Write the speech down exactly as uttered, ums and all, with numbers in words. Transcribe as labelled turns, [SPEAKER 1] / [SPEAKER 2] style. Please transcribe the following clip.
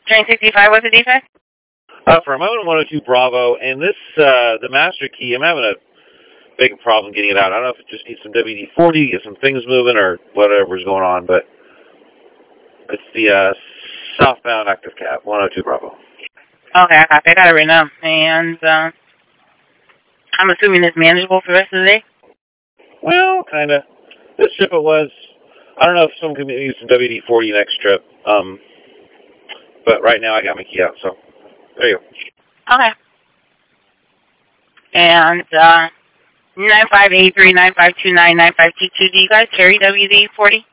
[SPEAKER 1] Train sixty-five, what's the defect?
[SPEAKER 2] Uh, for a moment, one oh two Bravo, and this, uh, the master key, I'm having a big problem getting it out. I don't know if it just needs some W D forty, get some things moving, or whatever's going on, but it's the uh, southbound active cab, one oh two Bravo.
[SPEAKER 1] Okay, I copy. I got it right now. And uh, I'm assuming it's manageable for the rest of the day?
[SPEAKER 2] Well, kind of. This trip it was. I don't know if someone can use some W D forty next trip. Um, but right now I got my key out, so there you go.
[SPEAKER 1] Okay. And uh, nine five eight three, nine five two nine, nine five two two, do you guys carry W D forty?